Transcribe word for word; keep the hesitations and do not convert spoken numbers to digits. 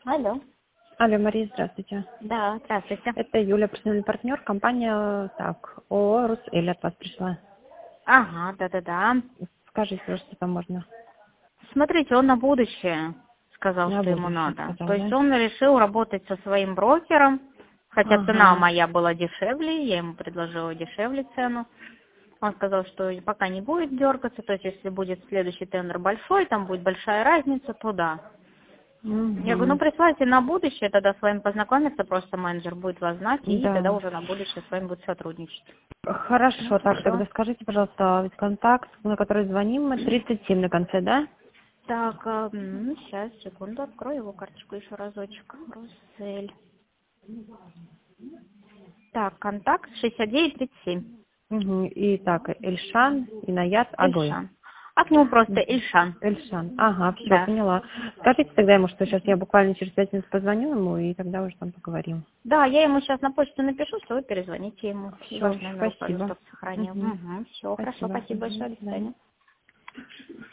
Алло. Алло, Мария, здравствуйте. Да, здравствуйте. Это Юля, персональный партнер, компания, так, ООО «Русэль» от вас пришла. Ага, да-да-да. Скажите, что там можно? Смотрите, он на будущее сказал, На что ему будущее надо. сказал, То есть да? он решил работать со своим брокером, хотя цена Ага. моя была дешевле, я ему предложила дешевле цену. Он сказал, что пока не будет дергаться, то есть если будет следующий тендер большой, там будет большая разница, то да. Я говорю, ну Угу. присылайте на будущее, тогда с вами познакомиться, просто менеджер будет вас знать, и тогда Да. уже на будущее с вами будет сотрудничать. Ну, Хорошо, так, все. тогда скажите, пожалуйста, ведь контакт, на который звоним, мы тридцать семь на конце, да? Так, а, м, сейчас, секунду, открою его карточку еще разочек. Русель. Так, контакт шестьдесят девять тридцать семь. Угу. И так, Эльшан, Инаят, Аглы. Эльшан. А к нему просто Мгм. Эльшан. Эльшан. Ага, все, Да. поняла. Скажите тогда ему, что сейчас я буквально через пять минут позвоню ему, и тогда уже там поговорим. Да, я ему сейчас на почту напишу, что вы перезвоните ему. И Все, ваш номер укажу, спасибо. чтобы сохранил. Угу. Угу, все, хорошо, Спасибо. спасибо Угу. большое, До до свидания. свидания.